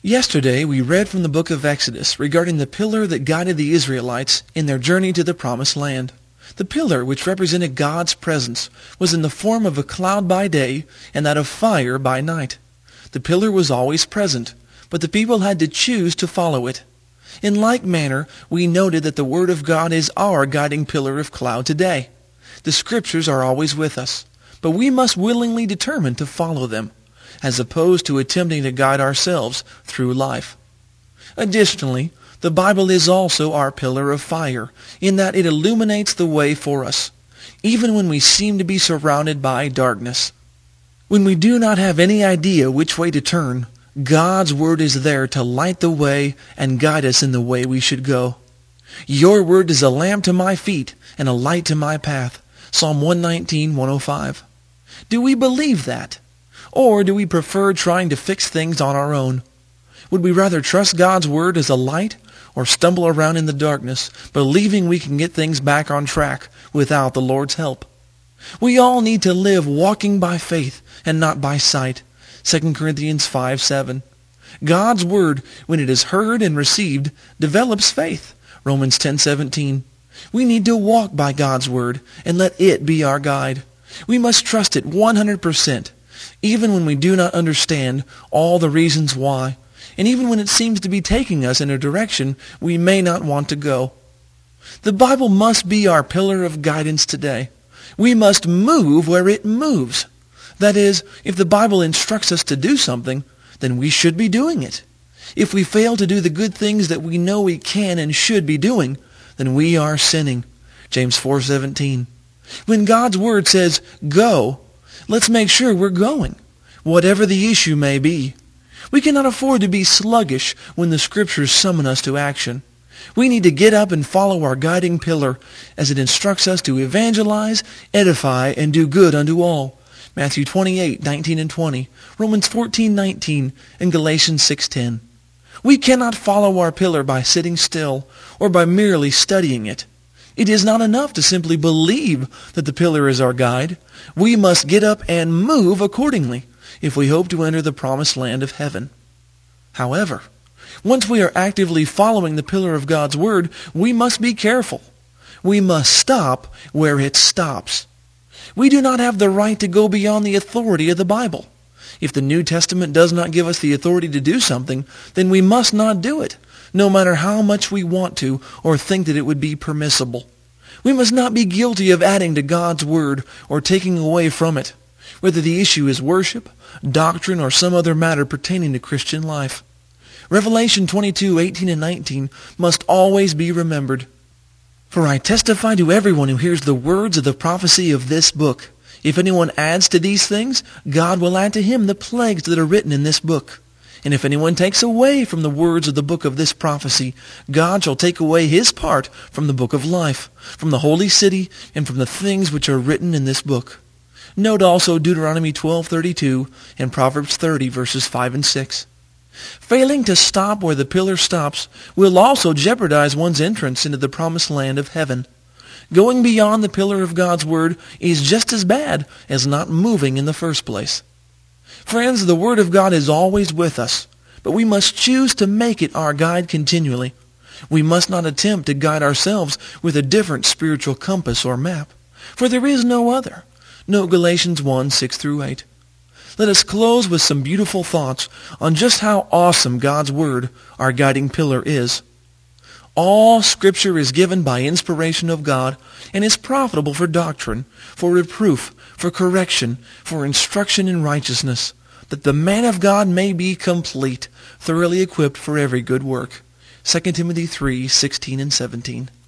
Yesterday we read from the book of Exodus regarding the pillar that guided the Israelites in their journey to the Promised Land. The pillar, which represented God's presence, was in the form of a cloud by day and that of fire by night. The pillar was always present, but the people had to choose to follow it. In like manner, we noted that the Word of God is our guiding pillar of cloud today. The Scriptures are always with us, but we must willingly determine to follow them, as opposed to attempting to guide ourselves through life. Additionally, the Bible is also our pillar of fire, in that it illuminates the way for us, even when we seem to be surrounded by darkness. When we do not have any idea which way to turn, God's Word is there to light the way and guide us in the way we should go. Your Word is a lamp to my feet and a light to my path. Psalm 119:105. Do we believe that? Or do we prefer trying to fix things on our own? Would we rather trust God's Word as a light or stumble around in the darkness, believing we can get things back on track without the Lord's help? We all need to live walking by faith and not by sight. 2 Corinthians 5:7. God's Word, when it is heard and received, develops faith. Romans 10:17. We need to walk by God's Word and let it be our guide. We must trust it 100%. Even when we do not understand all the reasons why, and even when it seems to be taking us in a direction we may not want to go. The Bible must be our pillar of guidance today. We must move where it moves. That is, if the Bible instructs us to do something, then we should be doing it. If we fail to do the good things that we know we can and should be doing, then we are sinning. James 4:17. When God's Word says, go, let's make sure we're going, whatever the issue may be. We cannot afford to be sluggish when the Scriptures summon us to action. We need to get up and follow our guiding pillar as it instructs us to evangelize, edify, and do good unto all. Matthew 28:19 and 20, Romans 14:19, and Galatians 6:10. We cannot follow our pillar by sitting still or by merely studying it. It is not enough to simply believe that the pillar is our guide. We must get up and move accordingly if we hope to enter the promised land of heaven. However, once we are actively following the pillar of God's Word, we must be careful. We must stop where it stops. We do not have the right to go beyond the authority of the Bible. If the New Testament does not give us the authority to do something, then we must not do it, no matter how much we want to or think that it would be permissible. We must not be guilty of adding to God's Word or taking away from it, whether the issue is worship, doctrine, or some other matter pertaining to Christian life. Revelation 22:18 and 19 must always be remembered. For I testify to everyone who hears the words of the prophecy of this book. If anyone adds to these things, God will add to him the plagues that are written in this book. And if anyone takes away from the words of the book of this prophecy, God shall take away his part from the book of life, from the holy city, and from the things which are written in this book. Note also Deuteronomy 12:32 and Proverbs 30 verses 5 and 6. Failing to stop where the pillar stops will also jeopardize one's entrance into the promised land of heaven. Going beyond the pillar of God's Word is just as bad as not moving in the first place. Friends, the Word of God is always with us, but we must choose to make it our guide continually. We must not attempt to guide ourselves with a different spiritual compass or map, for there is no other. Note Galatians 1:6-8. Let us close with some beautiful thoughts on just how awesome God's Word, our guiding pillar, is. All Scripture is given by inspiration of God and is profitable for doctrine, for reproof, for correction, for instruction in righteousness, that the man of God may be complete, thoroughly equipped for every good work. 2 Timothy 3:16 and 17.